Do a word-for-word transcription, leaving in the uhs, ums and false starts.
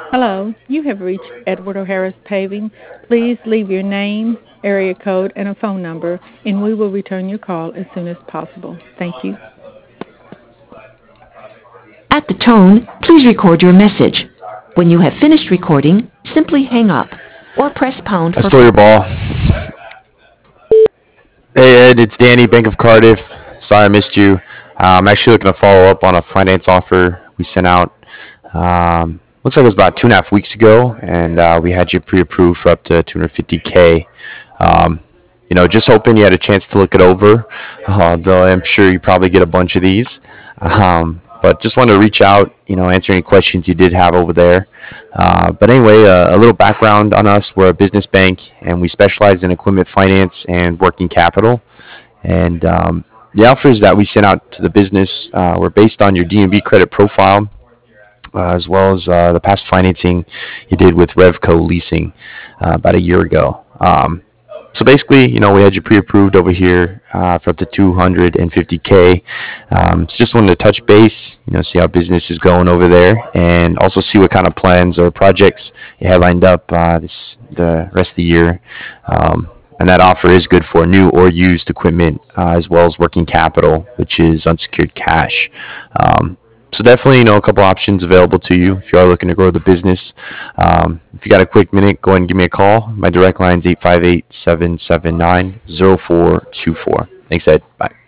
Hello, you have reached Edward O'Harris Paving. Please leave your name, area code, and a phone number, and we will return your call as soon as possible. Thank you. At the tone, please record your message. When you have finished recording, simply hang up or press pound I for. stole your ball. Hey Ed, it's Danny, Bank of Cardiff. Sorry I missed you. Uh, I'm actually looking to follow up on a finance offer we sent out. Um, looks like it was about two and a half weeks ago, and uh, we had you pre-approved for up to two hundred fifty k. Um, you know, just hoping you had a chance to look it over. Uh, though I'm sure you probably get a bunch of these. Um, but just wanted to reach out, you know, answer any questions you did have over there. Uh, but anyway, uh, a little background on us. We're a business bank, and we specialize in equipment finance and working capital. And um, the offers that we sent out to the business uh, were based on your D N B credit profile, uh, as well as uh, the past financing you did with Revco Leasing uh, about a year ago. Um, so basically, you know, we had you pre-approved over here uh, for up to two hundred fifty k. Um, so just wanted to touch base, you know, see how business is going over there, and also see what kind of plans or projects you have lined up uh, this the rest of the year. Um, and that offer is good for new or used equipment, uh, as well as working capital, which is unsecured cash. Um, so definitely, you know, a couple options available to you if you are looking to grow the business. Um, if you got a quick minute, go ahead and give me a call. My direct line is eight five eight, seven seven nine, zero four two four. Thanks, Ed. Bye.